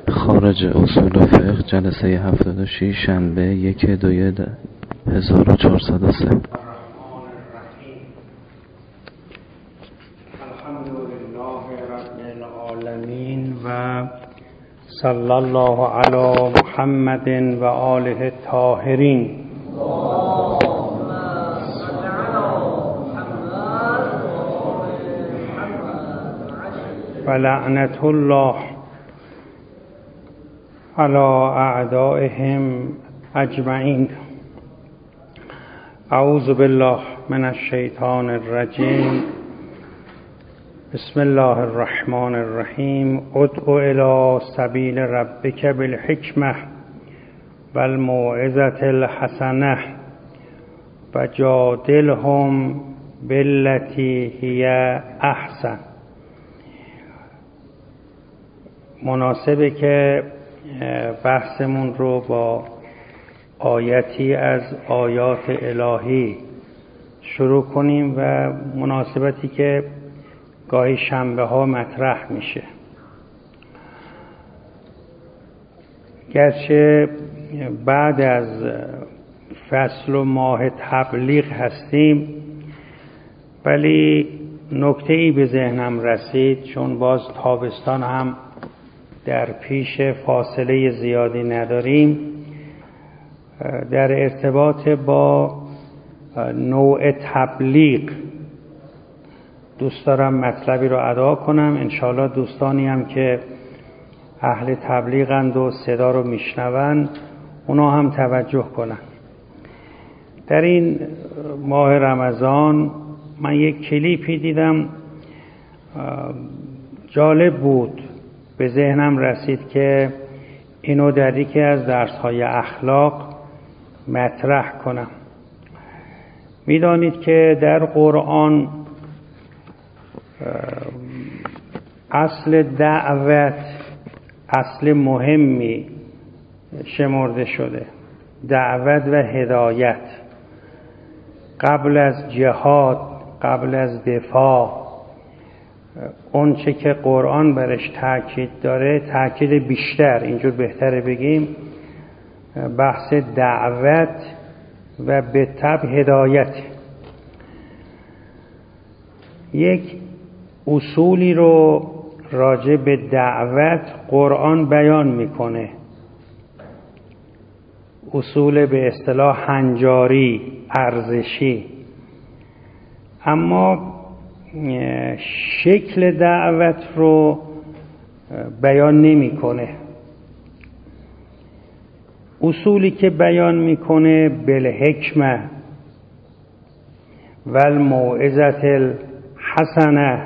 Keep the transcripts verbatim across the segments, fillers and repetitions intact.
خارج اصول فقه جلسه هفتاد و شش شنبه یک دوی هزار و چهارصد و سه. الحمدلله رب العالمین و صلی الله علی محمد و آله الطاهرین. و لعنت الله علی اعدائهم اجمعین. اعوذ بالله من الشیطان الرجیم. بسم الله الرحمن الرحیم. ادع الی سبیل ربک بالحکمة والموعظة الحسنة و جادلهم بالتی هی احسن. مناسبه که بحثمون رو با آیتی از آیات الهی شروع کنیم و مناسبتی که گاهی شنبه ها مطرح میشه. گرچه بعد از فصل و ماه تبلیغ هستیم، ولی نکته‌ای به ذهنم رسید، چون باز تابستان هم در پیش فاصله زیادی نداریم، در ارتباط با نوع تبلیغ دوست دارم مطلبی رو ادا کنم. انشاءالله دوستانی هم که اهل تبلیغند و صدا رو میشنون اونا هم توجه کنن. در این ماه رمضان من یک کلیپی دیدم، جالب بود، به ذهنم رسید که اینو در یکی از درس‌های اخلاق مطرح کنم. میدانید که در قرآن اصل دعوت اصل مهمی شمرده شده، دعوت و هدایت. قبل از جهاد، قبل از دفاع، اون چه که قرآن برش تاکید داره، تاکید بیشتر، اینجور بهتره بگیم، بحث دعوت و به تبع هدایت. یک اصولی رو راجع به دعوت قرآن بیان میکنه، اصول به اصطلاح هنجاری، ارزشی، اما شکل دعوت رو بیان نمیکنه. اصولی که بیان میکنه بالحکمة والموعظة الحسنة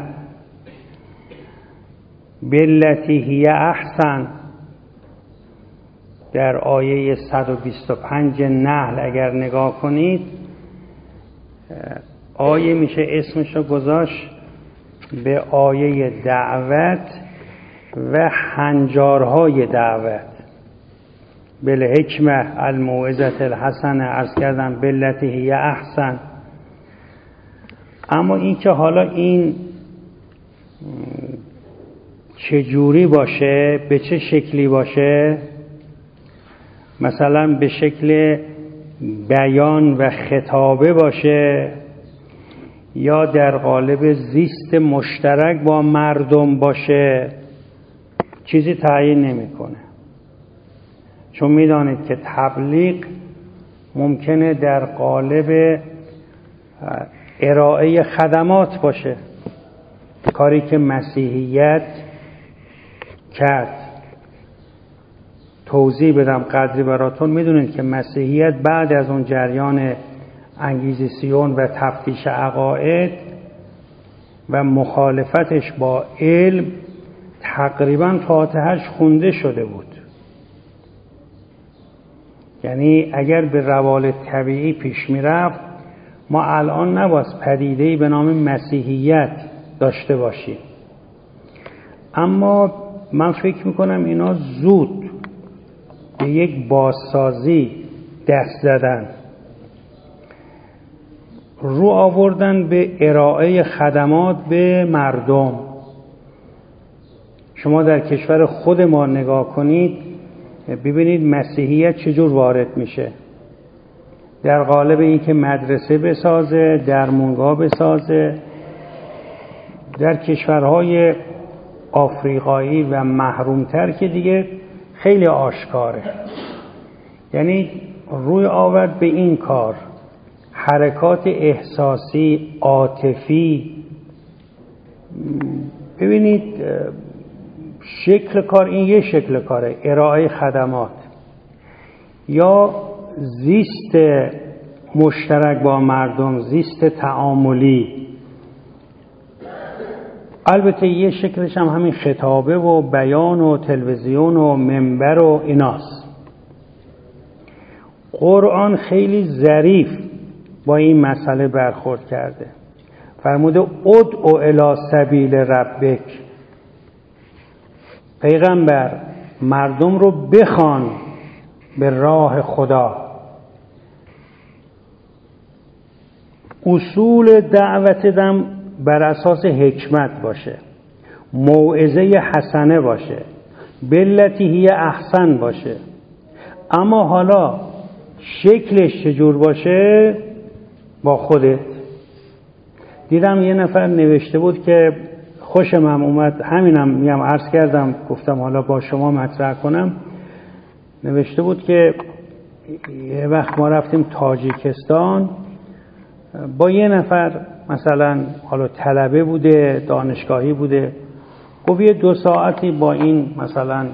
بالتی هی احسن. در آیه صد و بیست و پنج نحل اگر نگاه کنید، آیه میشه اسمشو گذاشت به آیه دعوت و هنجارهای دعوت. بالحکمة الموعظة الحسنة، عرض کردم بالتی هی احسن. اما این که حالا این چجوری باشه، به چه شکلی باشه، مثلا به شکل بیان و خطابه باشه یا در قالب زیست مشترک با مردم باشه، چیزی تعیین نمیکنه. چون میدانید که تبلیغ ممکنه در قالب ارائه خدمات باشه، کاری که مسیحیت کرد. توضیح بدم قدری براتون. میدونید که مسیحیت بعد از اون جریان انگیزیسیون و تفتیش عقاید و مخالفتش با علم تقریبا فاتحه‌اش خونده شده بود. یعنی اگر به روال طبیعی پیش میرفت، ما الان نباید پدیده‌ای به نام مسیحیت داشته باشیم. اما من فکر میکنم اینا زود به یک بازسازی دست زدن، رو آوردن به ارائه خدمات به مردم. شما در کشور خود ما نگاه کنید ببینید مسیحیت چجور وارد میشه. در قالب این که مدرسه بسازه، درمونگاه بسازه، در کشورهای آفریقایی و محرومتر که دیگه خیلی آشکاره. یعنی روی آورد به این کار، حرکات احساسی، عاطفی. ببینید شکل کار، این یه شکل کاره، ارائه خدمات یا زیست مشترک با مردم، زیست تعاملی. البته یه شکلش هم همین خطابه و بیان و تلویزیون و منبر و ایناست. قرآن خیلی ظریف با این مسئله برخورد کرده. فرموده ادعو الی سبیل ربک، پیغمبر مردم رو بخوان به راه خدا. اصول دعوت دم بر اساس حکمت باشه، موعظه حسنه باشه، بالتی هی احسن باشه. اما حالا شکلش چجور باشه با خودت. دیدم یه نفر نوشته بود که خوشم هم اومد، همینم میام عرض کردم، گفتم حالا با شما مطرح کنم. نوشته بود که یه وقت ما رفتیم تاجیکستان با یه نفر، مثلا حالا طلبه بوده، دانشگاهی بوده، گفت یه دو ساعتی با این مثلا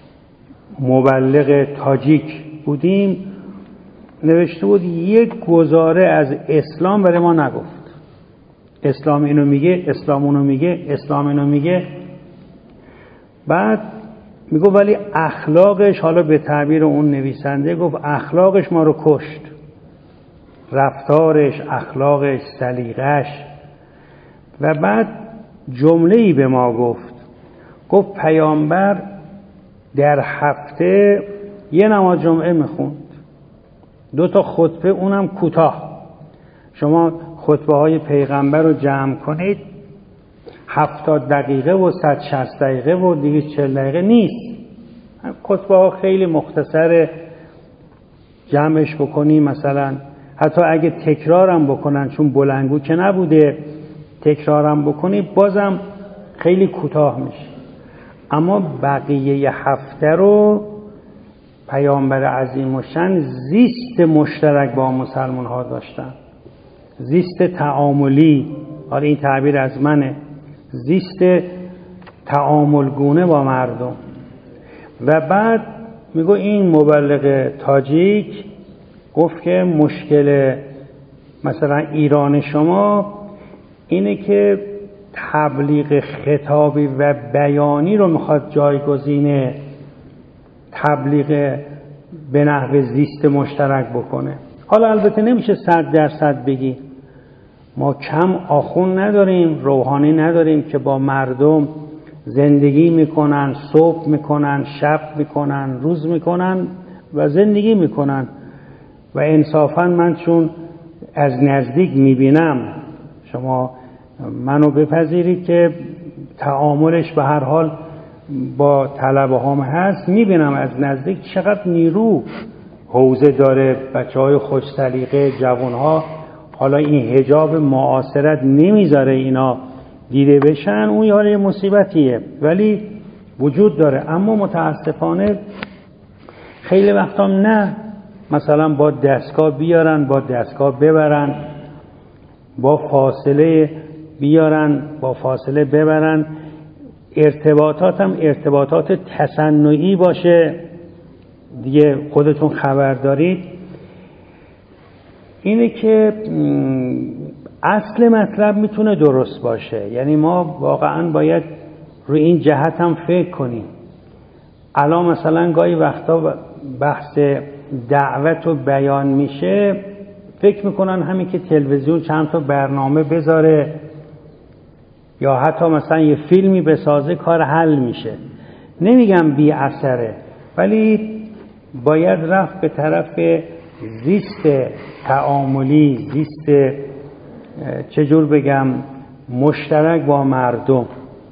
مبلغ تاجیک بودیم. نوشته بود یک گزاره از اسلام برای ما نگفت. اسلام اینو میگه، اسلام اونو میگه، اسلام اینو میگه. بعد میگه ولی اخلاقش، حالا به تعبیر اون نویسنده گفت اخلاقش ما رو کشت. رفتارش، اخلاقش، سلیقش. و بعد جمله‌ای به ما گفت، گفت پیامبر در هفته یه نماز جمعه میخوند، دو تا خطبه، اونم کوتاه. شما خطبه های پیغمبر رو جمع کنید هفتاد دقیقه و صد و شصت دقیقه و دویست و چهل دقیقه نیست. خطبه ها خیلی مختصر، جمعش بکنی مثلا حتی اگه تکرارم بکنن، چون بلندگو که نبوده، تکرارم بکنی بازم خیلی کوتاه میشه. اما بقیه هفته رو پیامبر عظیم و شان زیست مشترک با مسلمان ها داشتن، زیست تعاملی. حالا این تعبیر از منه، زیست تعاملگونه با مردم. و بعد میگو این مبلغ تاجیک گفت که مشکل مثلا ایران شما اینه که تبلیغ خطابی و بیانی رو میخواد جایگزین تبلیغ به نحو زیست مشترک بکنه. حالا البته نمیشه صد درصد بگی، ما کم آخون نداریم، روحانی نداریم که با مردم زندگی میکنن، صبح میکنن، شب میکنن، روز میکنن و زندگی میکنن. و انصافا من چون از نزدیک میبینم، شما منو بپذیرید که تعاملش به هر حال با طلبه هم هست، میبینم از نزدیک چقدر نیرو حوزه داره، بچه های خوش سلیقه، جوان ها. حالا این حجاب معاصرت نمیذاره اینا دیده بشن، اون یاره مصیبتیه، ولی وجود داره. اما متاسفانه خیلی وقتا نه، مثلا با دستگاه بیارن، با دستگاه ببرن، با فاصله بیارن، با فاصله ببرن. ارتباطات هم ارتباطات تصنعی باشه، دیگه خودتون خبر دارید. اینه که اصل مطلب میتونه درست باشه، یعنی ما واقعا باید روی این جهت هم فکر کنیم. الان مثلا گاهی وقتا بحث دعوت و بیان میشه، فکر میکنن همین که تلویزیون چند تا برنامه بذاره یا حتی مثلا یه فیلمی بسازه کار حل میشه. نمیگم بی اثره، ولی باید رفت به طرف زیست تعاملی، زیست چجور بگم مشترک با مردم.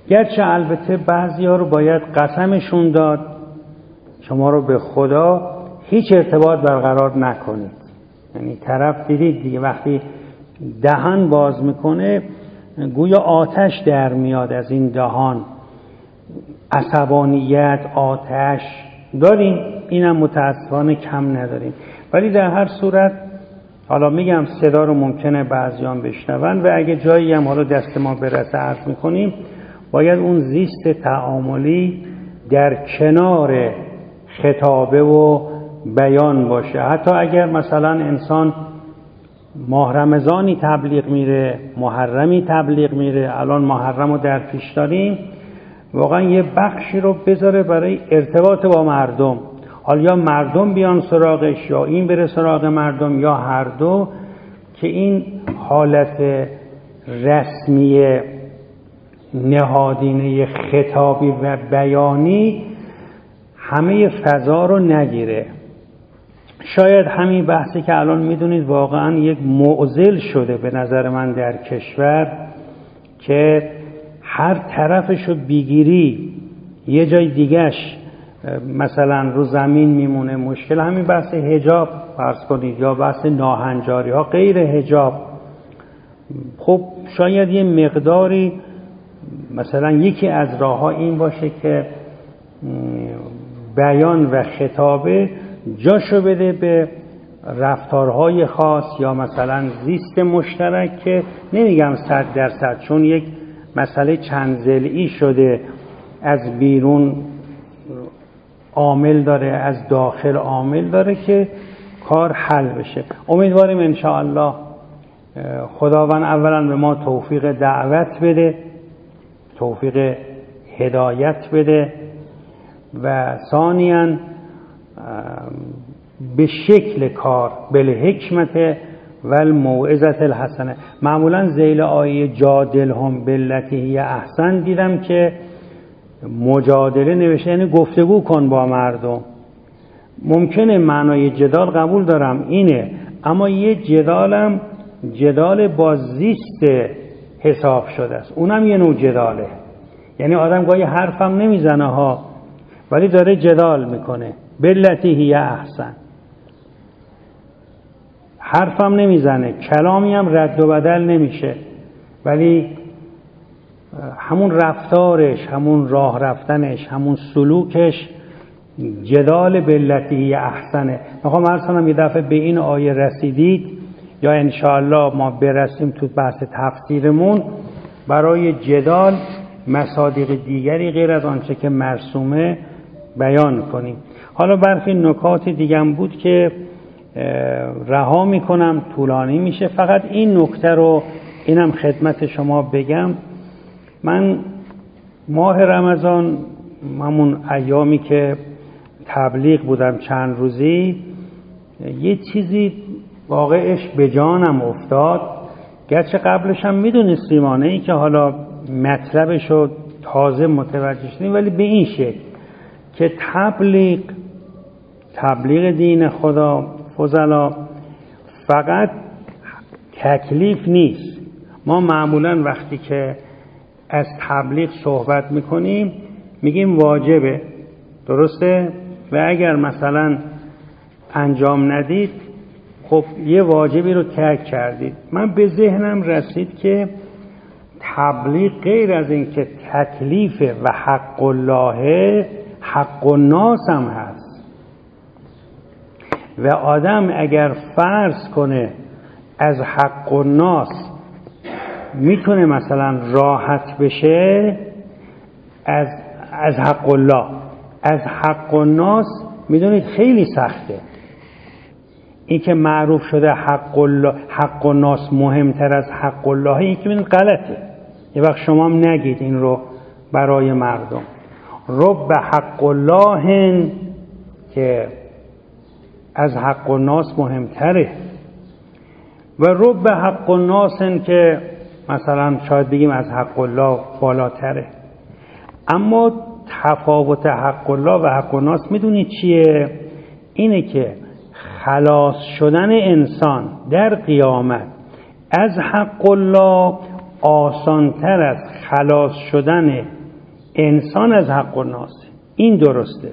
گرچه البته بعضی ها رو باید قسمشون داد شما رو به خدا هیچ ارتباط برقرار نکنید. یعنی طرف دیدید دیگه وقتی دهان باز میکنه گویا آتش در میاد از این دهان، عصبانیت، آتش داریم، اینم متاسفانه کم نداریم. ولی در هر صورت حالا میگم صدا رو ممکنه بعضیان بشنون و اگه جایی هم حالا دست ما برسه عرض میکنیم باید اون زیست تعاملی در کنار خطابه و بیان باشه. حتی اگر مثلا انسان ماه رمضانی تبلیغ میره، محرمی تبلیغ میره، الان محرم رو در پیش داریم، واقعا یه بخشی رو بذاره برای ارتباط با مردم، حالا یا مردم بیان سراغش یا این بره سراغ مردم یا هر دو، که این حالت رسمی نهادینه خطابی و بیانی همه فضا رو نگیره. شاید همین بحثی که الان میدونید واقعا یک معضل شده به نظر من در کشور که هر طرفشو بیگیری یه جای دیگهش مثلا رو زمین میمونه. مشکل همین بحث حجاب فرض کنید یا بحث ناهنجاری ها غیر حجاب. خب شاید یه مقداری مثلا یکی از راه ها این باشه که بیان و خطابه جاشو بده به رفتارهای خاص یا مثلا زیست مشترک که نمیگم صد درصد چون یک مسئله چند ضلعی شده، از بیرون عامل داره از داخل عامل داره که کار حل بشه. امیدواریم انشاءالله خداوند اولا به ما توفیق دعوت بده، توفیق هدایت بده و ثانیاً به شکل کار بالحکمت و الموعظة الحسنه. معمولا ذیل آیه جادلهم بالتی هی احسن دیدم که مجادله نوشته یعنی گفتگو کن با مردم. ممکنه معنای جدال قبول دارم اینه، اما یه جدالم جدال با زیست حساب شده است، اونم یه نوع جداله. یعنی آدم گاهی حرفم نمیزنه ها ولی داره جدال میکنه بالتی هی احسن، حرفم نمیزنه کلامی هم رد و بدل نمیشه ولی همون رفتارش همون راه رفتنش همون سلوکش جدال بالتی هی احسنه. میخوام عرض کنم یه دفعه به این آیه رسیدید یا انشاءالله ما برسیم تو بحث تفسیرمون برای جدال مصادیق دیگری غیر از آنچه که مرسومه بیان کنیم. حالا برخی نکات دیگه هم بود که رها میکنم طولانی میشه. فقط این نکته رو اینم خدمت شما بگم، من ماه رمضان همون ایامی که تبلیغ بودم چند روزی یه چیزی واقعش به جانم افتاد، گرچه قبلش هم میدونستیم آنه ای که حالا مطلبش رو تازه متوجه شدیم، ولی به این شکل که تبلیغ تبلیغ دین خدا فضلا فقط تکلیف نیست. ما معمولا وقتی که از تبلیغ صحبت میکنیم میگیم واجبه، درسته؟ و اگر مثلا انجام ندید خب یه واجبی رو ترک کردید. من به ذهنم رسید که تبلیغ غیر از این که تکلیف و حق الله، حق الناس هم هست و آدم اگر فرض کنه از حق الناس میتونه مثلا راحت بشه از از حق الله، از حق الناس میدونید خیلی سخته. این که معروف شده حق الله حق الناس مهمتر از حق الله، این که میدونید غلطه. یه وقت شما هم نگید این رو برای مردم. رب حق الله که از حق الناس مهمتره و رب حق الناس که مثلا شاید بگیم از حق الله بالاتره. اما تفاوت حق الله و حق الناس میدونید چیه؟ اینه که خلاص شدن انسان در قیامت از حق الله آسانتر از خلاص شدن انسان از حق الناس. این درسته.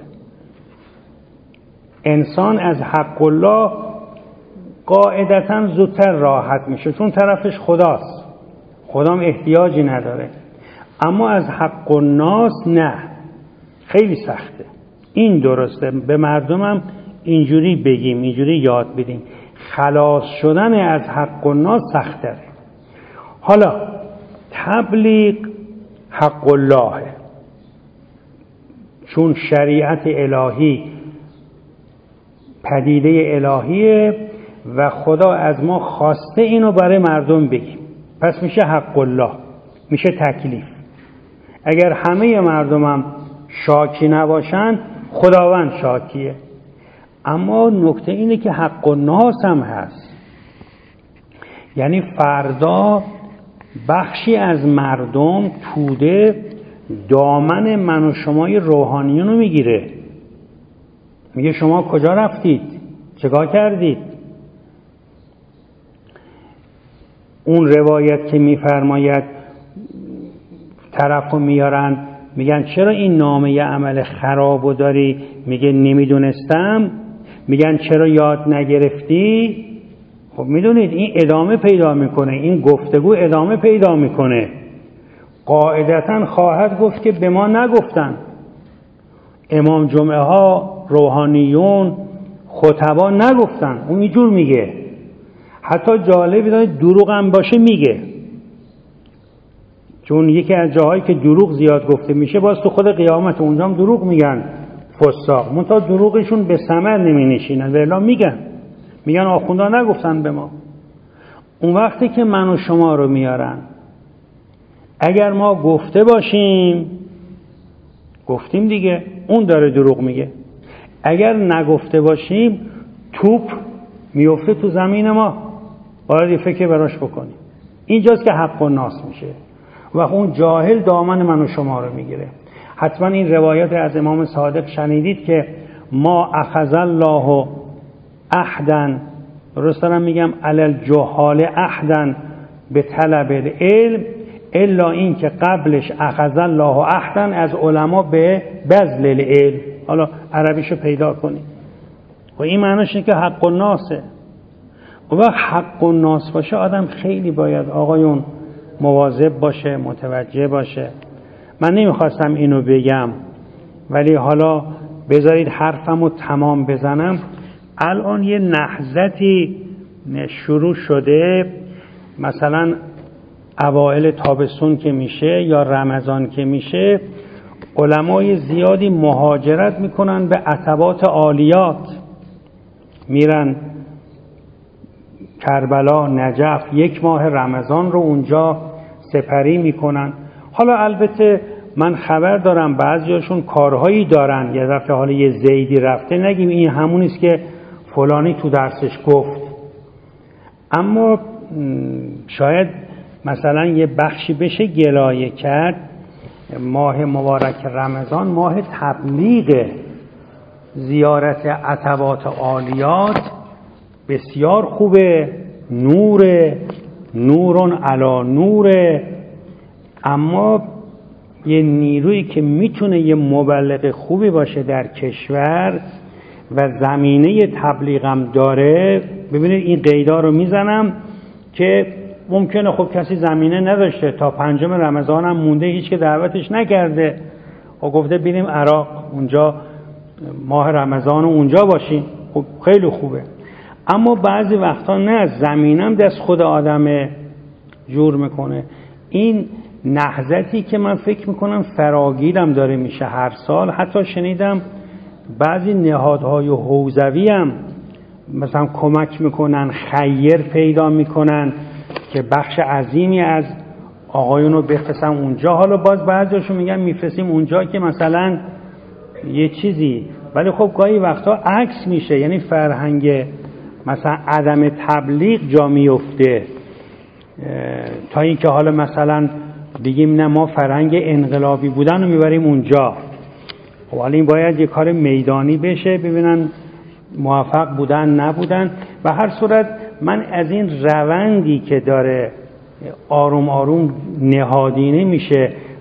انسان از حق الله قاعدتاً زودتر راحت میشه، چون طرفش خداست، خدام احتیاجی نداره. اما از حق الناس نه، خیلی سخته. این درسته، به مردمم اینجوری بگیم، اینجوری یاد بدیم. خلاص شدن از حق الناس سخت‌تره. حالا تبلیغ حق الله، چون شریعت الهی پدیده الهیه و خدا از ما خواسته اینو برای مردم بگیم، پس میشه حق الله، میشه تکلیف. اگر همه مردمم شاکی نباشن، خداوند شاکیه. اما نکته اینه که حق الناس هم هست، یعنی فردا بخشی از مردم توده دامن من و شمای روحانیون رو میگیره، میگه شما کجا رفتید؟ چگاه کردید؟ اون روایت که میفرماید طرفو میارن میگن چرا این نامه عمل خرابو داری؟ میگه نمیدونستم. میگن چرا یاد نگرفتی؟ خب میدونید این ادامه پیدا میکنه، این گفتگو ادامه پیدا میکنه. قاعدتاً خواهد گفت که به ما نگفتن. امام جمعه ها، روحانیون، خطبا نگفتن. اون اینجور میگه. حتی جالب داره دروغ هم باشه میگه، چون یکی از جاهایی که دروغ زیاد گفته میشه باز تو خود قیامت، اونجا هم دروغ میگن فساق، منتها دروغشون به ثمر نمی نشینن، ولی میگن میگن آخوندا نگفتن به ما. اون وقتی که من و شما رو میارن، اگر ما گفته باشیم گفتیم دیگه، اون داره دروغ میگه. اگر نگفته باشیم توپ میفته تو زمین ما، باید یه فکر براش بکنیم. اینجاست که حق الناس میشه و اون جاهل دامن من و شما رو میگیره. حتما این روایت از امام صادق شنیدید که ما اخذ الله عهدا، درست دارم میگم، علی الجهال عهدا به طلب العلم الا این که قبلش اخذ الله عهدا از علما به بذل العلم. حالا عربیشو پیدا کنید و این معنیش اینه که حق الناسه. و وقت حق الناس باشه آدم خیلی باید آقایون مواظب باشه، متوجه باشه. من نمیخواستم اینو بگم ولی حالا بذارید حرفمو تمام بزنم. الان یه نهضتی شروع شده، مثلا اوائل تابستون که میشه یا رمضان که میشه، علمای زیادی مهاجرت میکنن به عتبات عالیات، میرن کربلا، نجف، یک ماه رمضان رو اونجا سپری میکنن. حالا البته من خبر دارم بعضیاشون کارهایی دارن، یه دفعه حالا یه زیدی رفته، نگیم این همونیست که فلانی تو درسش گفت. اما شاید مثلا یه بخشی بشه گلایه کرد، ماه مبارک رمضان ماه تبلیغ، زیارت عتبات عالیات بسیار خوبه، نور نورون علا نوره. اما یه نیرویی که میتونه یه مبلغ خوبی باشه در کشور و زمینه تبلیغم داره، ببینید این قیدا رو میزنم که ممکنه خب کسی زمینه نداشته، تا پنجم رمضان هم مونده، هیچ که دعوتش نکرده و گفته بریم عراق اونجا ماه رمضان اونجا باشیم، خب خیلی خوبه. اما بعضی وقتا نه، زمینم دست خود آدم جور میکنه. این نهضتی که من فکر میکنم فراگیرم داره میشه هر سال. حتی شنیدم بعضی نهادهای حوزوی هم مثلا کمک میکنن، خیر پیدا میکنن که بخش عظیمی از آقایون رو بفرستن اونجا. حالا باز بعضیشون میگن میفرستیم اونجا که مثلا یه چیزی، ولی خب گاهی وقتا عکس میشه، یعنی فرهنگ مثلا عدم تبلیغ جا میفته، تا اینکه حالا مثلا بگیم نه ما فرهنگ انقلابی بودن رو میبریم اونجا. خب حالا این باید یه کار میدانی بشه، ببینن موفق بودن نبودن. و هر صورت من از این روندی که داره آروم آروم نهادینه میشه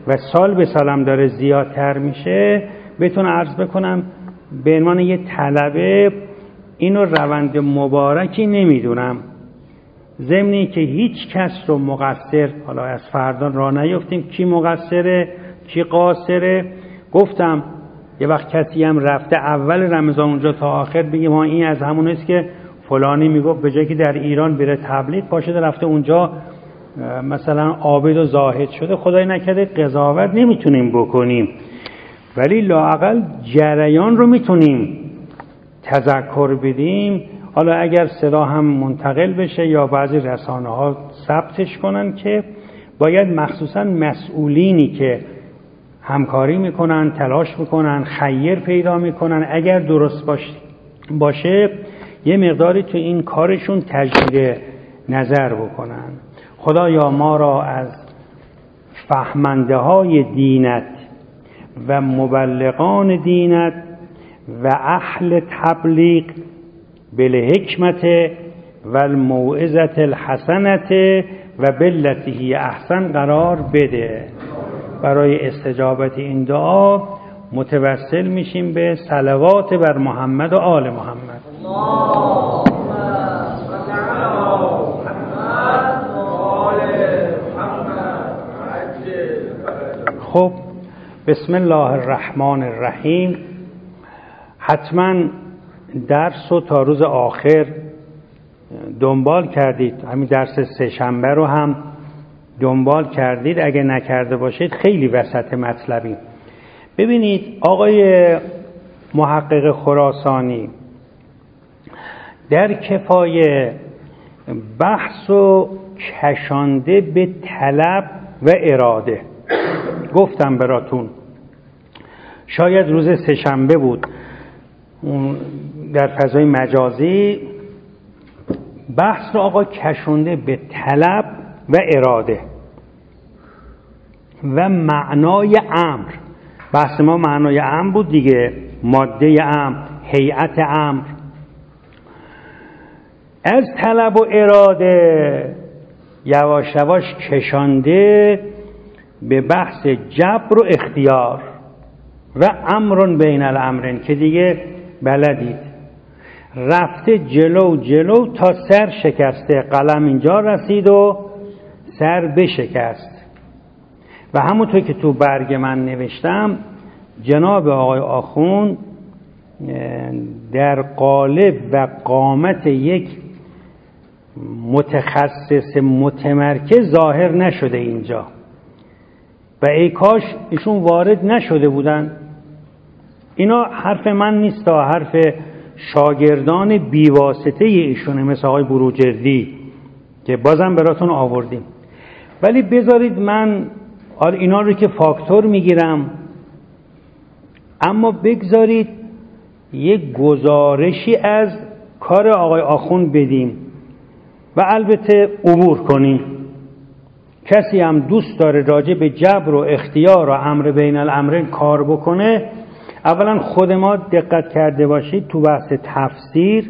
و سال به سالم داره زیادتر میشه، بتونم عرض بکنم به عنوان یه طلبه اینو روند مبارکی نمیدونم. ضمنی که هیچ کس رو مقصر، حالا از فردا راه نیفتیم کی مقصره کی قاصره. گفتم یه وقت کسی هم رفته اول رمضان اونجا تا آخر بگیم ها این از همون است که فلانی میگفت به جایی که در ایران بره تبلیغ پاشده رفته اونجا مثلا عابد و زاهد شده. خدای نکرده قضاوت نمیتونیم بکنیم، ولی لااقل جریان رو میتونیم تذکر بدیم. حالا اگر صدا هم منتقل بشه یا بعضی رسانه ها ثبتش کنن که باید مخصوصا مسئولینی که همکاری میکنن، تلاش میکنن، خیر پیدا میکنن، اگر درست باشه یه مقداری تو این کارشون تجدید نظر بکنن. خدایا ما را از فهمنده های دینت و مبلغان دینت و اهل تبلیغ بالحکمت و الموعظة الحسنة و باللتی هی احسن قرار بده. برای استجابت این دعا متوسل میشیم به صلوات بر محمد و آل محمد. خب بسم الله الرحمن الرحیم. حتما درس رو تا روز آخر دنبال کردید، همین درس سه شنبه رو هم دنبال کردید. اگه نکرده باشید خیلی وسط مطلبی. ببینید آقای محقق خراسانی در کفایه بحث و کشانده به طلب و اراده. گفتم براتون شاید روز سه شنبه بود در فضای مجازی بحث رو آقا کشانده به طلب و اراده و معنای امر. بحث ما معنای امر بود دیگه، ماده امر، هیئت امر. از طلب و اراده یواش یواش کشانده به بحث جبر و اختیار و امرون بین الامرین که دیگه بلدید. رفته جلو جلو تا سر شکسته، قلم اینجا رسید و سر بشکست. و همونطور که تو برگ من نوشتم جناب آقای آخوند در قالب و قامت یک متخصص متمرکز ظاهر نشده اینجا و ای کاش ایشون وارد نشده بودن. اینا حرف من نیست، حرف شاگردان بیواسطه ایشونه مثل آقای بروجردی که بازم براتون آوردیم. ولی بذارید من اینا رو که فاکتور میگیرم، اما بگذارید یک گزارشی از کار آقای آخوند بدیم و البته عبور کنیم. کسی هم دوست داره راجع به جبر و اختیار و امر بین الامرین کار بکنه، اولا خود ما دقت کرده باشید تو بحث تفسیر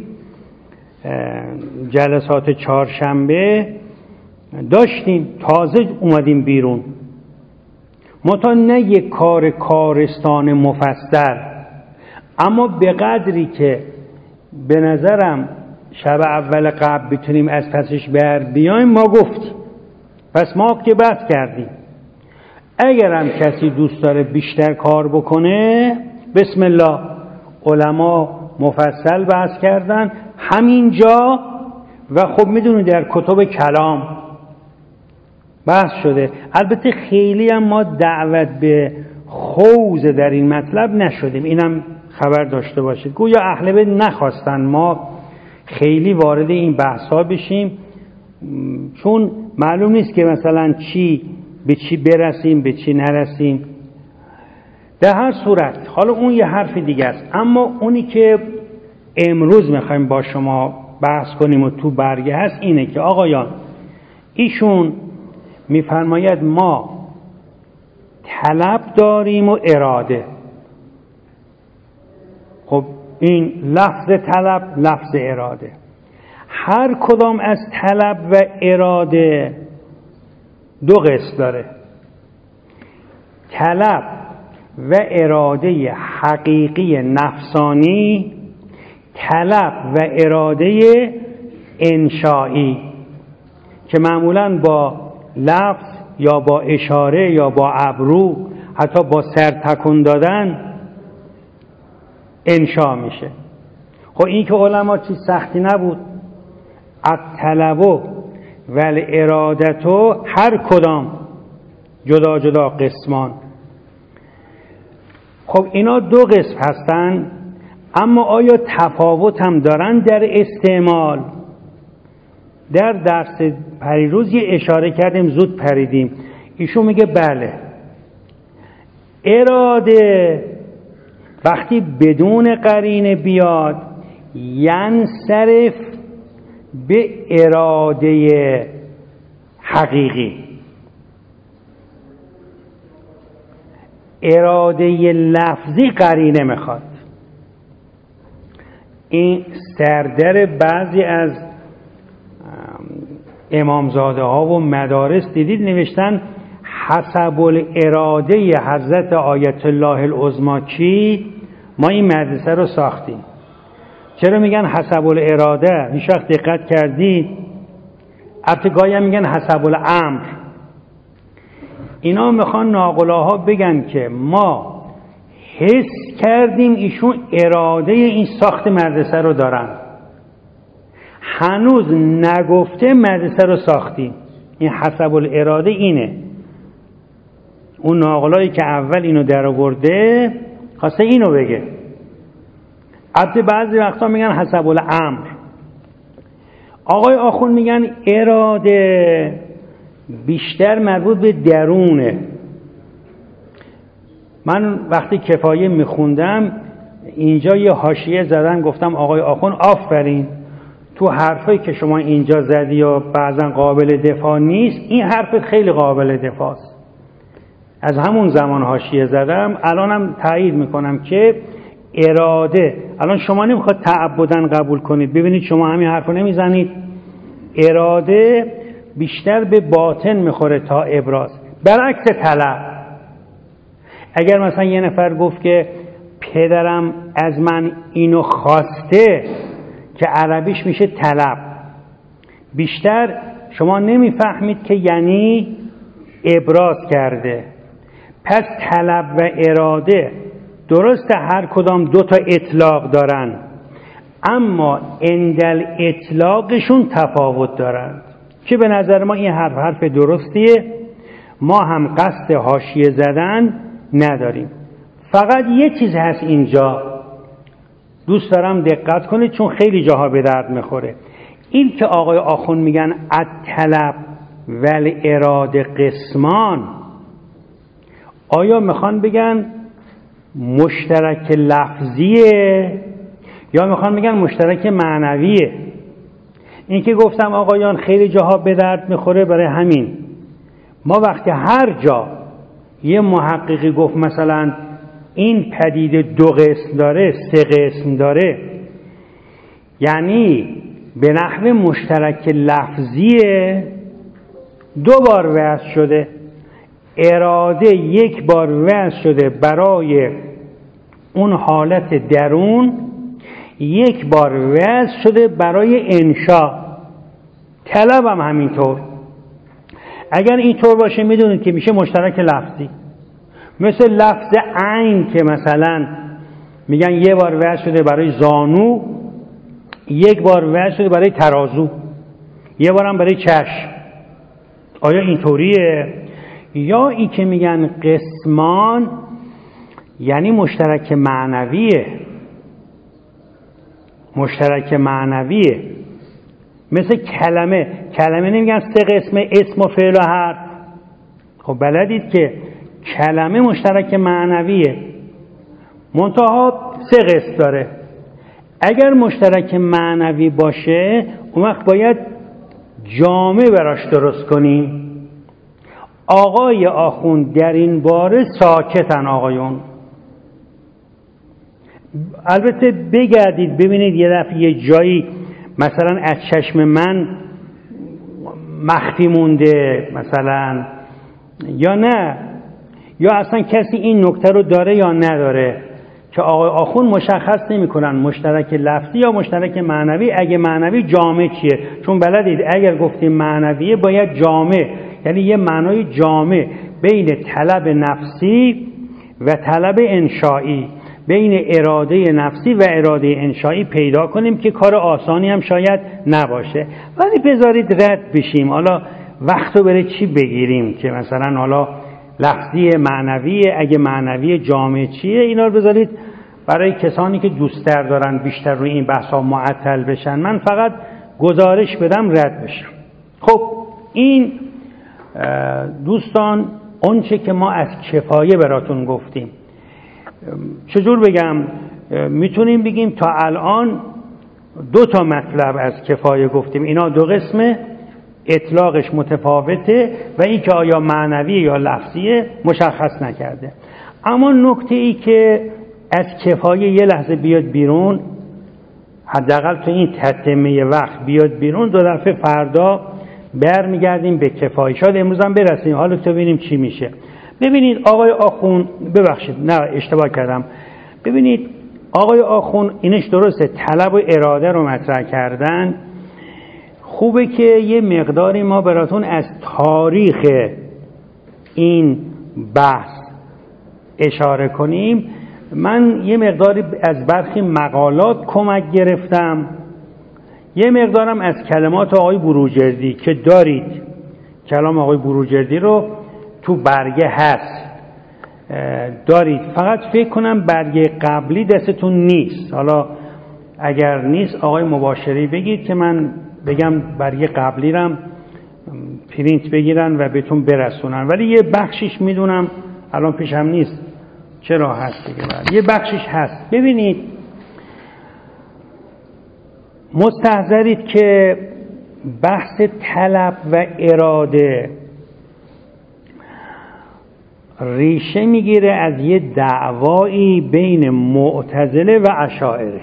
جلسات چهارشنبه داشتیم، تازه اومدیم بیرون. متا نه یک کار کارستان مفصل، اما به قدری که به نظرم شب اول قبل بتونیم از پسش بر بیایم ما گفتیم. پس ما که بحث کردیم. اگر هم کسی دوست داره بیشتر کار بکنه بسم الله، علما مفصل بحث کردن همینجا و خب میدونید در کتب کلام بحث شده. البته خیلی هم ما دعوت به خوض در این مطلب نشدیم، اینم خبر داشته باشید. گویا اهل بیت نخواستن ما خیلی وارد این بحثا بشیم، چون معلوم نیست که مثلا چی به چی برسیم به چی نرسیم. در هر صورت حالا اون یه حرف دیگه است، اما اونی که امروز میخوایم با شما بحث کنیم و تو برگه هست اینه که آقایان ایشون میفرماید ما طلب داریم و اراده. خب این لفظ طلب لفظ اراده، هر کدام از طلب و اراده دو قسم داره. طلب و اراده حقیقی نفسانی، طلب و اراده انشایی که معمولاً با لفظ یا با اشاره یا با ابرو حتی با سر تکون دادن انشا میشه. خب این که علما چیز سختی نبود، الطلب و الارادتو هر کدام جدا جدا قسمان. خب اینا دو قسم هستن، اما آیا تفاوت هم دارن در استعمال؟ در درس پریروز یه اشاره کردیم، زود پریدیم. ایشون میگه بله، اراده وقتی بدون قرینه بیاد ینصرف به اراده حقیقی. اراده لفظی قرینه میخواد. این سردر بعضی از امامزاده ها و مدارس دیدید نوشتن حسب الاراده حضرت آیت الله العظمی چی؟ ما این مدرسه رو ساختیم. چرا میگن حسب الاراده؟ هیچ وقت دقت کردید؟ ابتگاهی میگن حسب الامر. اینا میخوان ناقلاها بگن که ما حس کردیم ایشون اراده این ساخت مدرسه رو دارن، هنوز نگفته مدرسه رو ساختیم. این حسب الاراده اینه. اون ناقلایی که اول اینو در آورده خواسته اینو بگه. البته بعضی وقتا میگن حسب الامر. آقای آخوند میگن اراده بیشتر مربوط به درونه. من وقتی کفایه میخوندم اینجا یه حاشیه زدن، گفتم آقای آخوند آفرین، تو حرفایی که شما اینجا زدی و بعضا قابل دفاع نیست، این حرفت خیلی قابل دفاع است. از همون زمان حاشیه زدم، الانم تایید میکنم که اراده، الان شما نمیخواد تعبداً قبول کنید، ببینید شما همین حرفو نمیزنید. اراده بیشتر به باطن میخوره تا ابراز، برعکس طلب. اگر مثلا یه نفر گفت که پدرم از من اینو خواسته، که عربیش میشه طلب، بیشتر شما نمیفهمید که یعنی ابراز کرده. پس طلب و اراده درسته هر کدام دو تا اطلاق دارن، اما اندل اطلاقشون تفاوت دارند، که به نظر ما این حرف حرف درستیه. ما هم قصد حاشیه زدن نداریم. فقط یه چیز هست اینجا دوست دارم دقت کنید، چون خیلی جاها به درد میخوره. این که آقای آخوند میگن الطلب و الاراده قسمان، آیا میخوان بگن مشترک لفظیه یا میخوان بگن مشترک معنویه؟ این که گفتم آقایان خیلی جاها به درد میخوره، برای همین ما وقتی هر جا یه محققی گفت مثلا این پدیده دو قسم داره، سه قسم داره، یعنی به نحو مشترک لفظیه، دو بار وضع شده. اراده یک بار وضع شده برای اون حالت درون، یک بار وضع شده برای انشا. طلب هم همینطور. اگر اینطور باشه میدونید که میشه مشترک لفظی، مثل لفظ عین که مثلا میگن یه بار وضع شده برای زانو، یک بار وضع شده برای ترازو، یه بار هم برای چشم. آیا اینطوریه؟ یا این که میگن قسمان یعنی مشترک معنویه. مشترک معنویه مثل کلمه. کلمه نمیگن سه قسم، اسم و فعل و حرف. خب بلدید که کلمه مشترک معنویه، منتها سه قسم داره. اگر مشترک معنوی باشه اون وقت باید جامع براش درست کنیم. آقای آخوند در این باره ساکتن. آقایون البته بگردید ببینید یه دفعه یه جایی مثلا از چشم من مخفی مونده مثلا، یا نه، یا اصلا کسی این نکته رو داره یا نداره که آقای آخوند مشخص نمی‌کنن مشترک لفظی یا مشترک معنوی. اگه معنوی جامع چیه؟ چون بلدید اگر گفتیم معنویه باید جامع، یعنی یه معنای جامع بین طلب نفسی و طلب انشایی، بین اراده نفسی و اراده انشایی پیدا کنیم که کار آسانی هم شاید نباشه. ولی بذارید رد بشیم، حالا وقتو بره چی بگیریم که مثلا حالا لفظی معنویه، اگه معنوی جامع چیه، اینا رو بذارید برای کسانی که دوست‌تر دارن بیشتر روی این بحثا معطل بشن. من فقط گزارش بدم رد بشم. خب این دوستان اونچه که ما از کفایه براتون گفتیم، چجور بگم، میتونیم بگیم تا الان دو تا مطلب از کفایه گفتیم. اینا دو قسمه، اطلاقش متفاوته و این که آیا معنوی یا لفظیه مشخص نکرده. اما نکته ای که از کفایه یه لحظه بیاد بیرون، حداقل تو این تتمه وقت بیاد بیرون، دو دفعه فردا برمیگردیم به کفایه. شاید امروز هم برسیم، حالا تو ببینیم چی میشه. ببینید آقای آخوند، ببخشید نه اشتباه کردم، ببینید آقای آخوند اینش درسته، طلب و اراده رو مطرح کردن. خوبه که یه مقداری ما براتون از تاریخ این بحث اشاره کنیم. من یه مقداری از برخی مقالات کمک گرفتم، یه مقدارم از کلمات آقای بروجردی که دارید، کلام آقای بروجردی رو تو برگه هست دارید، فقط فکر کنم برگه قبلی دستتون نیست. حالا اگر نیست آقای مباشری بگید که من بگم برگه قبلی رم پرینت بگیرن و بهتون برسونن. ولی یه بخشش میدونم الان پیشم نیست، چرا هست دیگه، یه بخشش هست. ببینید مستحضرید که بحث طلب و اراده ریشه میگیره از یه دعوایی بین معتزله و اشاعره.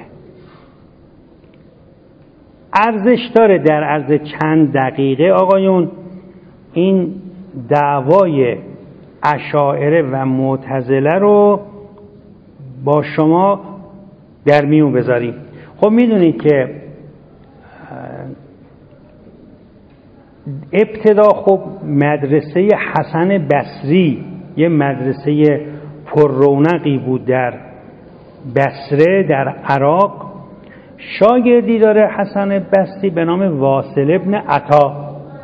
ارزش داره در عرض چند دقیقه آقایون این دعوای اشاعره و معتزله رو با شما در میون بذاریم. خب میدونید که ابتدا خب مدرسه حسن بصری یه مدرسه پر رونقی بود در بصره در عراق. شاگردی داره حسن بصری به نام واصل ابن عطا.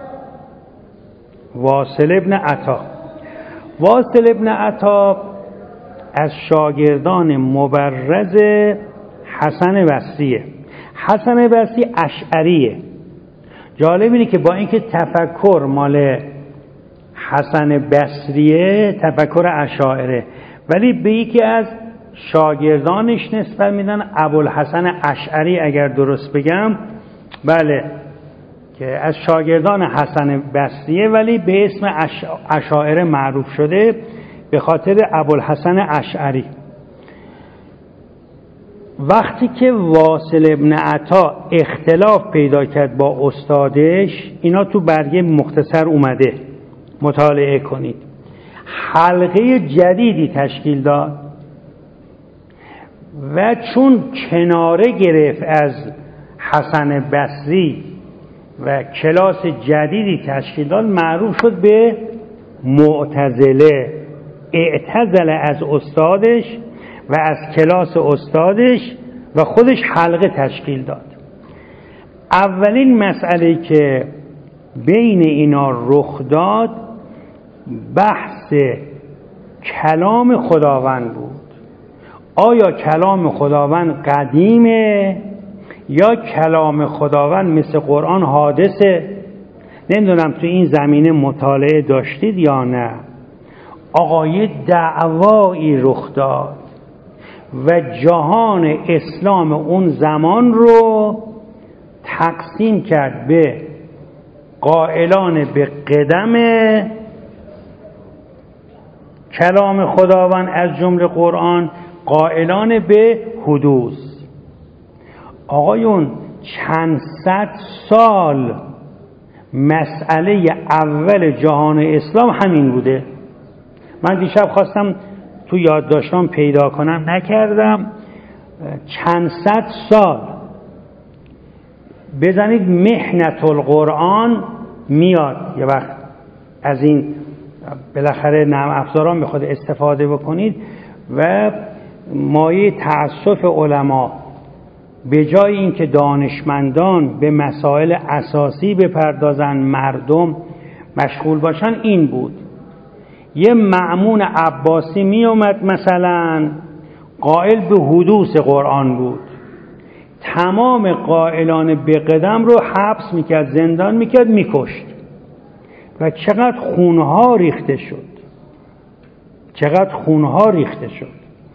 واصل ابن عطا واصل ابن عطا از شاگردان مبرز حسن بصریه. حسن بصری اشعریه. جالب اینه که با اینکه تفکر مال حسن بصریه، تفکر اشاعره، ولی به یکی از شاگردانش نسبت میدن ابوالحسن اشعری، اگر درست بگم، بله، که از شاگردان حسن بصریه ولی به اسم اشاعره معروف شده به خاطر ابوالحسن اشعری. وقتی که واصل ابن عطا اختلاف پیدا کرد با استادش، اینا تو برگه مختصر اومده، مطالعه کنید، حلقه جدیدی تشکیل داد و چون کناره گرفت از حسن بصری و کلاس جدیدی تشکیل داد، معروف شد به معتزله. اعتزل از استادش و از کلاس استادش و خودش حلقه تشکیل داد. اولین مسئله که بین اینا رخ داد بحث کلام خداوند بود. آیا کلام خداوند قدیمه یا کلام خداوند مثل قرآن حادثه؟ نمیدونم تو این زمینه مطالعه داشتید یا نه. آقای دعوایی رخ داد و جهان اسلام اون زمان رو تقسیم کرد به قائلان به قدم کلام خداوند از جمله قرآن، قائلان به حدوث. آقایون چند صد سال مسئله اول جهان اسلام همین بوده. من دیشب خواستم تو یادداشتام پیدا کنم، نکردم. چند صد سال بزنید محنت القرآن میاد، یه وقت از این بالاخره نرم افزاران بخواد استفاده بکنید و مایه تأسف علما به جای اینکه دانشمندان به مسائل اساسی بپردازن، مردم مشغول باشن، این بود. یه مأمون عباسی می اومد مثلا قائل به حدوث قرآن بود، تمام قائلان به قدم رو حبس میکرد، زندان میکرد، میکشت و چقدر خونها ریخته شد، چقدر خونها ریخته شد.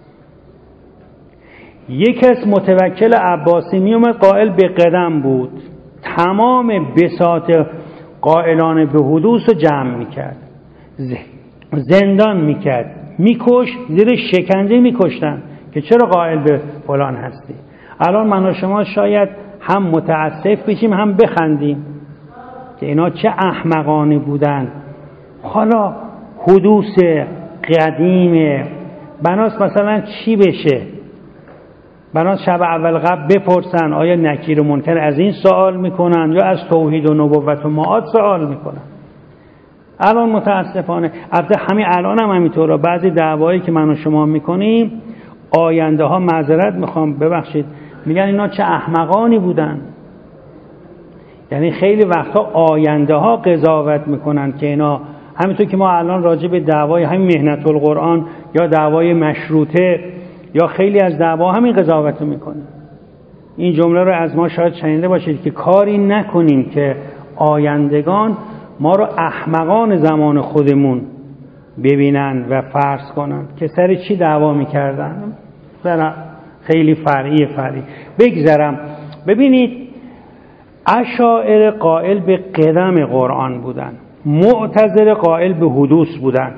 یک از متوکل عباسی می اومد قائل به قدم بود، تمام بساط قائلان به حدوث رو جمع میکرد، زندان میکرد، میکشت، زیر شکنجه میکشتن که چرا قائل به فلان هستی. الان من و شما شاید هم متاسف بشیم هم بخندیم که اینا چه احمقانه بودن. حالا حدوث قدیمه، بناس مثلا چی بشه؟ بناس شب اول قبل بپرسن آیا نکیر و منکر از این سوال میکنن یا از توحید و نبوت و معاد سوال میکنن. الان متاسفانه البته همین الان هم همینطوره، بعضی دعوایی که من و شما میکنیم آینده ها معذرت میخوام ببخشید میگن اینا چه احمقانی بودن. یعنی خیلی وقتا آینده ها قضاوت میکنن که اینا، همینطور که ما الان راجع به دعوای همین محنت القرآن یا دعوای مشروطه یا خیلی از دعوا همین قضاوت رو میکنیم. این جمله رو از ما شاید شنیده باشید که کاری نکنیم که آیندگان ما رو احمقان زمان خودمون ببینن و فرض کنن که سر چی دعوا میکردن. سر خیلی فرعی فرعی بگذرم. ببینید اشاعره قائل به قدم قرآن بودن، معتزله قائل به حدوث بودن.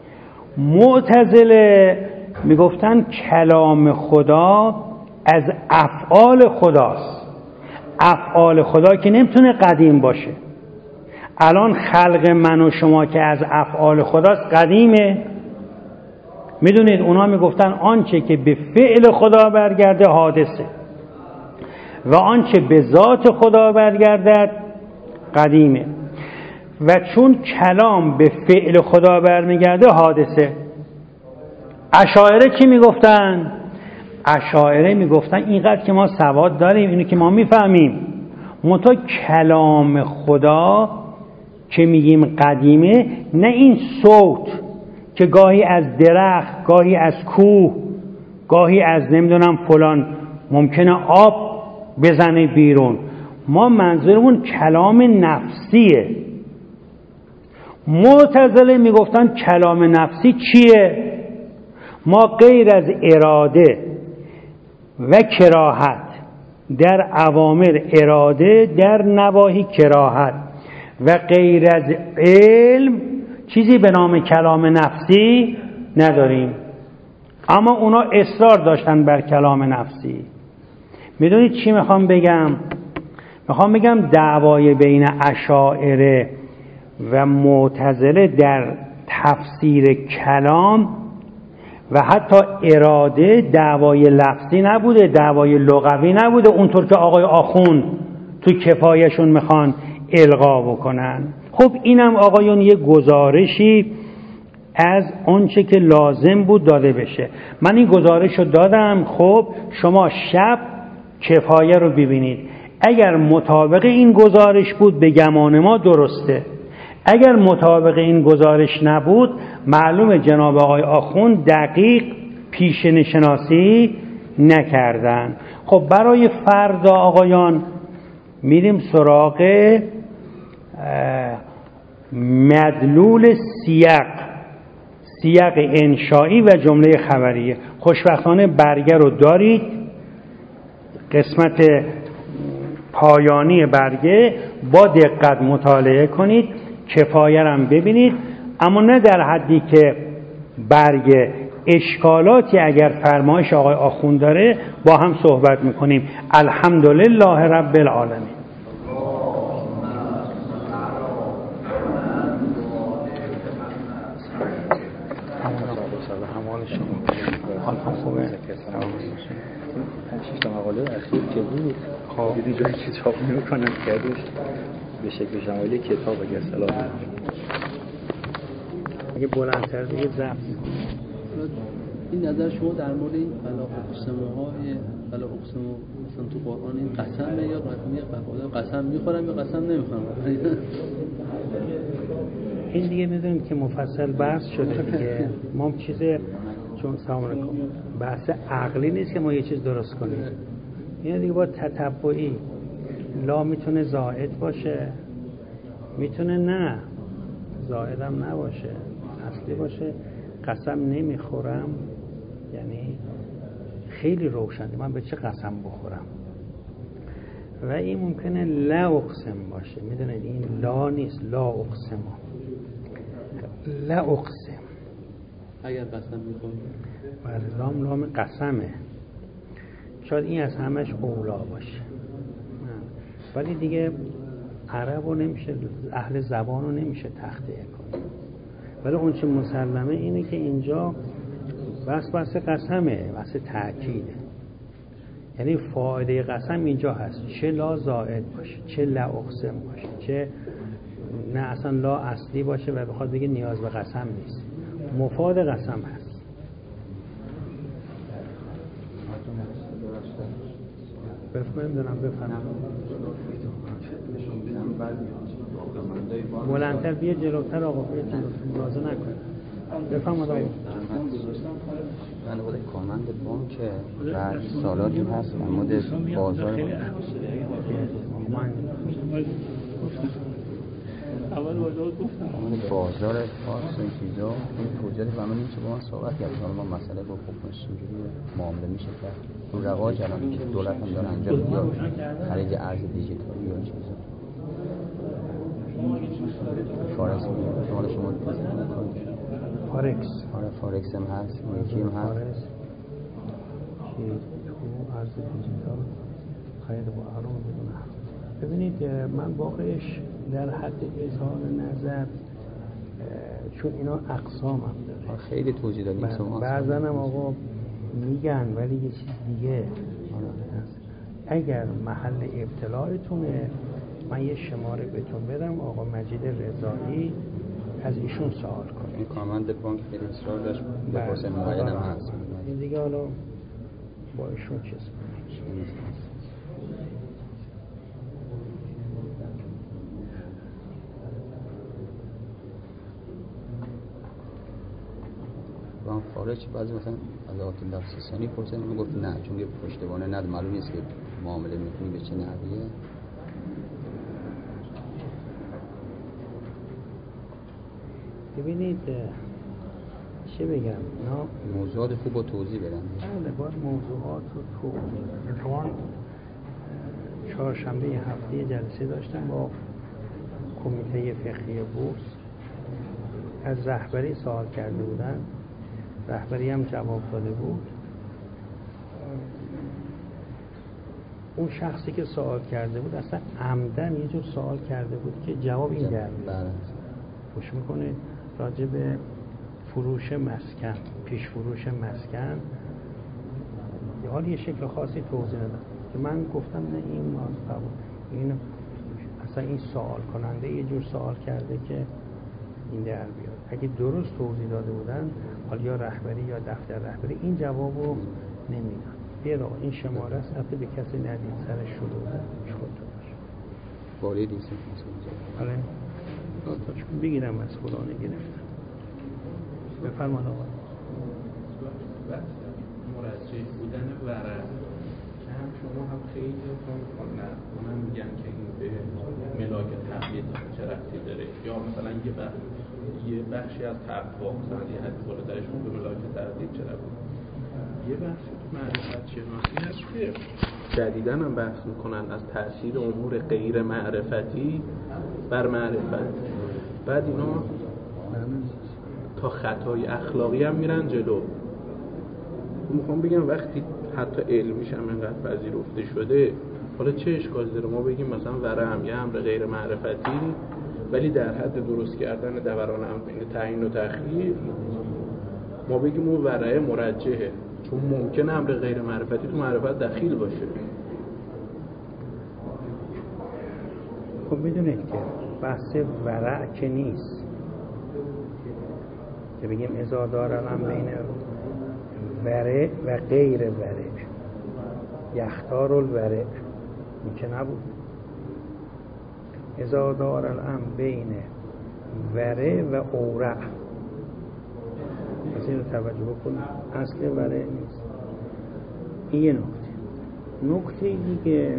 معتزله میگفتن کلام خدا از افعال خداست، افعال خدا که نمیتونه قدیم باشه. الان خلق من و شما که از افعال خداست قدیمه. میدونید اونا میگفتن آنچه که به فعل خدا برگرده حادثه و آنچه به ذات خدا برگردد قدیمه. و چون کلام به فعل خدا برمیگرده حادثه. اشاعره چی میگفتن؟ اشاعره میگفتن اینقدر که ما سواد داریم، اینو که ما میفهمیم، منتها کلام خدا که میگیم قدیمه، نه این صوت که گاهی از درخت، گاهی از کوه، گاهی از نمیدونم فلان ممکنه آب بزنه بیرون. ما منظورمون کلام نفسیه. معتزله میگفتن کلام نفسی چیه؟ ما غیر از اراده و کراهت، در اوامر اراده، در نواهی کراهت، و غیر از علم چیزی به نام کلام نفسی نداریم. اما اونا اصرار داشتن بر کلام نفسی. میدونید چی میخوام بگم؟ میخوام بگم دعوای بین اشاعره و معتزله در تفسیر کلام و حتی اراده دعوای لفظی نبوده، دعوای لغوی نبوده اونطور که آقای آخوند تو کفایشون میخوان القا بکنن. خب اینم آقایون یه گزارشی از آنچه که لازم بود داده بشه. من این گزارش رو دادم. خب شما شب کفایه رو ببینید. اگر مطابق این گزارش بود به گمان ما درسته، اگر مطابق این گزارش نبود معلوم جناب آقای آخوند دقیق پیشینه شناسی نکردن. خب برای فردا آقایان میریم سراغ مدلول سیاق، سیاق انشایی و جمله خبریه. خوشبختانه برگه رو دارید، قسمت پایانی برگه با دقت مطالعه کنید، کفایه هم ببینید، اما نه در حدی که برگه اشکالاتی اگر فرمایش آقای آخوند داره با هم صحبت میکنیم. الحمدلله رب العالمین. مقاله اخیر که بود خب دیدی جایی که چاپ میکنن کردش به شکل شمالی کتاب اگه اصطلاح اگه بلندتر دیگه ضبط این نظر شما در مورد این فلا اقسموهای فلا اقسمو مثلا تو قرآن این قسمه یا قسم قسم میخورم یا قسم نمیخورم؟ این دیگه میدونیم که مفصل بحث شده دیگه. ما هم چیز چون سلام علیکم بحث عقلی نیست که ما یه چیز درست کنیم. این دیگه با تتبعی لا میتونه زائد باشه، میتونه نه زائد هم نباشه، اصلی باشه. قسم نمیخورم یعنی خیلی روشنه من به چه قسم بخورم. و این ممکنه لا اقسم باشه، میدونید این لا نیست، لا اقسم، لا اقسم اگر قسم میخورم بله لام لام قسمه، شاید این از همش اولا باشه. ولی دیگه عرب رو نمیشه، اهل زبان رو نمیشه تخطئه کنه. ولی اون چه مسلمه اینه که اینجا بس بس قسمه، بس تأکیده، یعنی فایده قسم اینجا هست، چه لا زائد باشه، چه لا اقسم باشه، چه نه اصلا لا اصلی باشه و بخواد بگه نیاز به قسم نیست، مفاد قسم هست. بفرمایید دارم بفرمایید بلندتر بیا جلوتر آقا، بیا جلوتر بازه نکن. بفرمایید آقا. من بود کامند بانک و سالاتی هست در مورد بازار اول بازار فارس این چیزا این توجیه زمانی میشه با من صحبت کرد که ما مسئله با حکمش اینجوری معامله میشه کرد تو رواج الان که دولت هم داره انجام میده خرید ارز دیجیتالی یا چیزا فارکس میگه شما شما فارکس آره فارکس هم هست یکی هم هست که تو ارز دیجیتال خرید با ارام بدونه. ببینید من واقعش در حد اظهار نظر چون اینا اقسام هم داره خیلی توضیح دادیم شما بعضا هم آقا میگن ولی یه چیز دیگه اگر محل ابتلاعتونه من یه شماره بهتون بدم آقا مجید رضایی از ایشون سوال کنید. این کامند بانک خیلی اصرار داشت بپرسه موبایل هم هست این دیگه حالا با ایشون چیز کنید. وام خارج بعضی مثلا از آقای لفظی پرسیدن من گفت نه چون یه پشتوانه ند معلوم نیست که معامله میکنی به چه نحویه. ببینید چه بگم اینا موضوعات خوب با توضیح بدن. بله باید موضوعات رو توضیح بدن. شما چهارشنبه هفته جلسه داشتم با کمیته فقهی بورس، از رهبری سوال کرده بودن، رهبری هم جواب داده بود. اون شخصی که سوال کرده بود اصلا عمدن یه جور سوال کرده بود که جواب این در میاد. خوش میکنه راجع به فروش مسکن، پیش فروش مسکن یه حال یه شکل خاصی توضیح دادم که من گفتم نه این این اصلا این سوال کننده یه جور سوال کرده که این در بیاد. اگه درست توضیح داده بودن حالا یا رهبری یا دفتر رهبری این جوابو نمیدن. بیرا این شماره است البته به کسی ندید سرش شروع شد باشه باری دیسه آره چون بگیرم از فلانه گرفتم. بفرمان آقا. مرجح بودن ورق که هم شما هم خیلی کنن اونم میگن که این به ملاک تقلید چه ربطی داره، یا مثلا یه بخش یه بخشی از تقوا مثلا یه حدیث بالاترشون به ملاک تقلید چه ربطی. یه بخشی تو معرفت شناسی هست که جدیداً هم بحث میکنن از تأثیر امور غیر معرفتی بر معرفت. بعد اینا تا خطای اخلاقی هم میرن جلو. میخوام بگم وقتی حتی علمیش هم اینقدر پذیرفته شده حالا چه اشکالی داره ما بگیم مثلا ورع هم یه امر غیر معرفتی ولی در حد درست کردن دوران امر بین تعیین و تخییر ما بگیم اون ورع مرجحه چون ممکن امر غیر معرفتی تو معرفت دخیل باشه. خب میدونید که بحث ورع که نیست که بگیم اذا دارن بین ورع و غیر ورع یختار الورع، این که نبود. اذا دار الامر بین ورع و اورع، پس این رو توجه بکنید، اصل ورع نیست. این یه نکته. نکته دیگه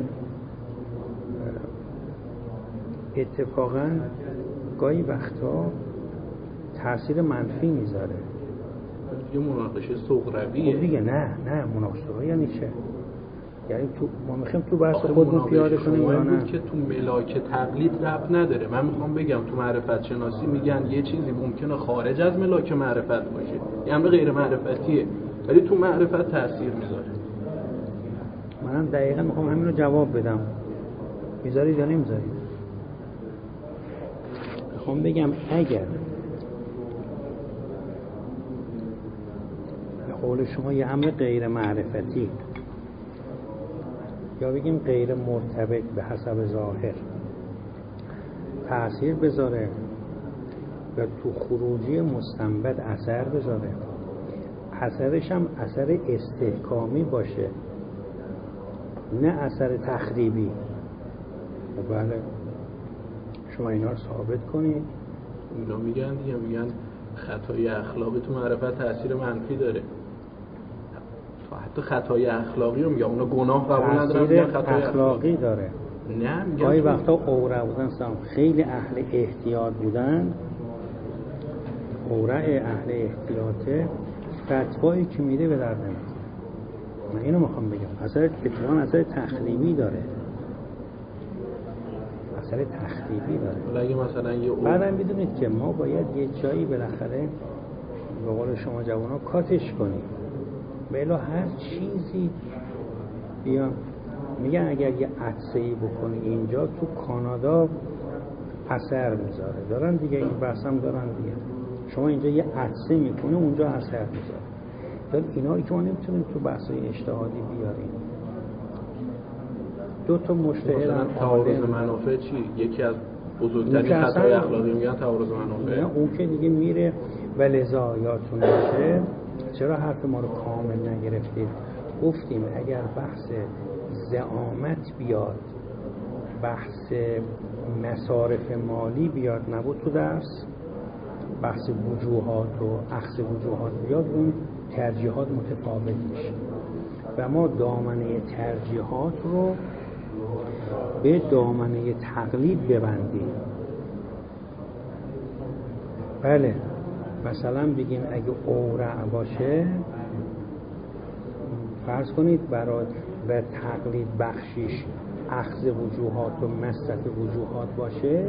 اتفاقا گاهی وقتا تاثیر منفی میذاره. یه مناقشه صغرویه. خب دیگه نه نه مناقشه یعنی چه؟ یعنی تو ما میخوایم تو بحث خودمون پیاده کنیم یا نه؟ که تو ملاک تقلید ربط نداره. من میخوام بگم تو معرفت شناسی میگن یه چیزی ممکنه خارج از ملاک معرفت باشه، یه امر غیر معرفتیه، ولی تو معرفت تاثیر میذاره. منم دقیقاً میخوام همین رو جواب بدم. میذارید یا نمیذارید؟ میخوام بگم اگر به قول شما یه امر غیر معرفتی یا بگیم غیر مرتبط به حسب ظاهر تأثیر بذاره و تو خروجی مستنبط اثر بذاره، اثرش هم اثر استحکامی باشه نه اثر تخریبی، و بله شما اینا رو ثابت کنید. اینا میگن دیگه، میگن خطای اخلاقی تو معرفت تأثیر منفی داره. حتی خطای اخلاقی رو میگم، اونا گناه قبول ندارن، میگن خطای اخلاقی داره. نه میگن گاهی وقتا اورع بودن سلام خیلی اهل احتیاط بودن، اورع اهل احتیاطه، فتوایی که میده به درد نمیخوره. من اینو میخوام بگم اثر اتفاقا اثر تخریبی داره، اثر تخریبی داره. ولی اگه مثلا یه اور... بعدم میدونید که ما باید یه جایی بالاخره به قول شما جوانا کاتش کنیم، بلا هر چیزی بیان میگن اگر یه عطسه‌ای بکنی اینجا تو کانادا اثر میذاره، دارن دیگه این بحث هم دارن دیگه، شما اینجا یه عطسه میکنه اونجا اثر میذاره. دارن اینا رو که ما نمیتونیم تو بحثای اجتهادی بیاریم. دو تا مجتهد هم تعارض منافع چی؟ یکی از بزرگترین خطای اخلاقی میگن تعارض منافع. نه اون که دیگه میره و لذا یادتون باشه چرا حرف ما رو کامل نگرفتید؟ گفتیم اگر بحث زعامت بیاد، بحث مصارف مالی بیاد، نبود تو درس بحث وجوهات و اخذ وجوهات بیاد، اون ترجیحات متفاوت میشه و ما دامنه ترجیحات رو به دامنه تقلید ببندیم. بله مثلا بگیم اگه اورع باشه، فرض کنید برای و تقلید بخشیش اخذ وجوهات و مصرف وجوهات باشه،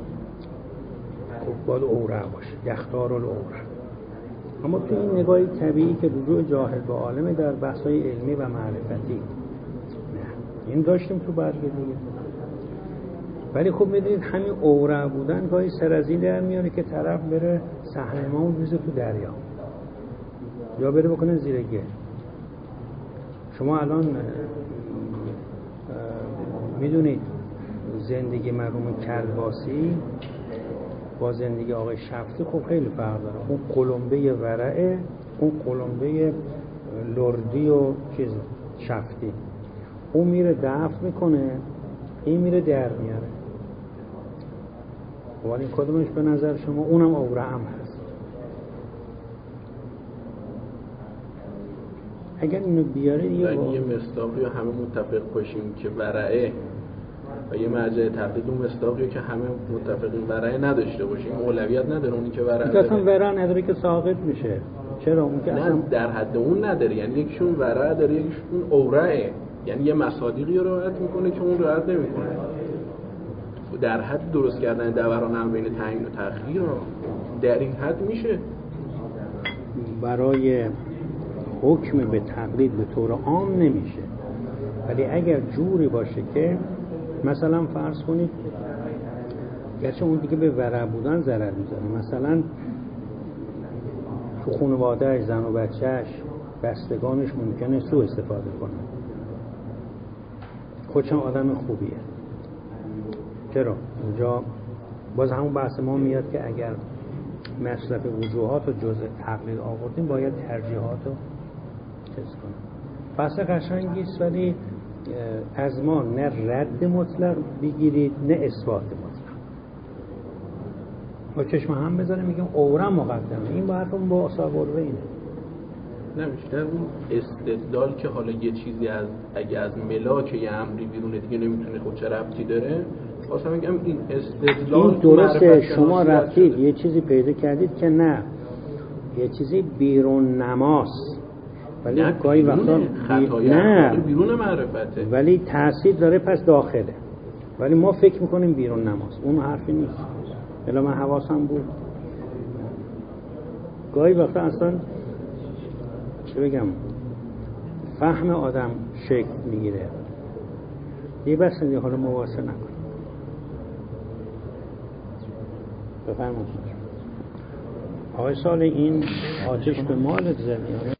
خب باید اورع باشه، یختار الاورع. اما تو این نگاهی طبیعی که رجوع جاهل به عالم در بحث‌های علمی و معرفتی نه این داشتیم تو برگه دیگه. ولی خب میدونید همین اورع بودن گاهی سرازی در میاره که طرف بره صحنه ما رو بریزه تو دریا یا بره بکنه زیر گل. شما الان میدونید زندگی مرحوم کلباسی با زندگی آقای شفتی خب خیلی فرق داره. اون قلمبه ورعه، اون قلمبه لردی و چیز شفتی، اون میره دفع میکنه، این میره در میاره. ولی کدومش به نظر شما؟ اونم اورع هم هست. اگر اینو بیاره دیگه با... یه مصداقی همه متفق باشیم که ورعه و یه مرجع تقلید اون مصداقی که همه متفقین ورعه نداشته باشیم، اولویت نداره اونی که ورعه داره. اصلا ورعه نداره که ساقط میشه. چرا؟ اون که نه اصلا در حد اون نداره، یعنی یکیشون ورعه داره یکیشون اورعه، یعنی یه مصادیقی رو رعایت میکنه که اون رعایت نمیکنه. در حد درست کردن دوران هم بین تعیین و تأخیر در این حد میشه. برای حکم به تقلید به طور عام نمیشه، ولی اگر جوری باشه که مثلا فرض کنید، گرچه اون دیگه به ورع بودن ضرر میزنه، مثلا تو خانواده‌اش زن و بچه‌اش بستگانش ممکنه سوء استفاده کنن. خودشم آدم خوبیه. چرا؟ اینجا باز همون بحث ما میاد که اگر مصرف وجوهات رو جزء تقلید آوردیم باید ترجیحات رو چیز کنیم. بحث قشنگیست ولی از ما نه رد مطلق بگیرید نه اثبات مطلق. با چشم هم بذاریم میگیم اورا مقدمه، این با حرفمون با اصابه اینه. نه بیشتر اون استدلال که حالا یه چیزی از اگه از ملاک یه امری بیرونه دیگه نمیتونه خود چه ربطی داره. واسه میگم این استدلال این درسته شما رفتید یه چیزی پیدا کردید که نه یه چیزی بیرون نماست ولی گاهی وقتا نه بیرون معرفته ولی تاثیر داره پس داخله ولی ما فکر میکنیم بیرون نماست. اون حرفی نیست. الا من حواسم بود گاهی وقتا اصلا چه بگم فهم آدم شکل میگیره یه بس دیگه حالا مواصل نکن. بفرمایید آقای سال این آتش به مالت زدی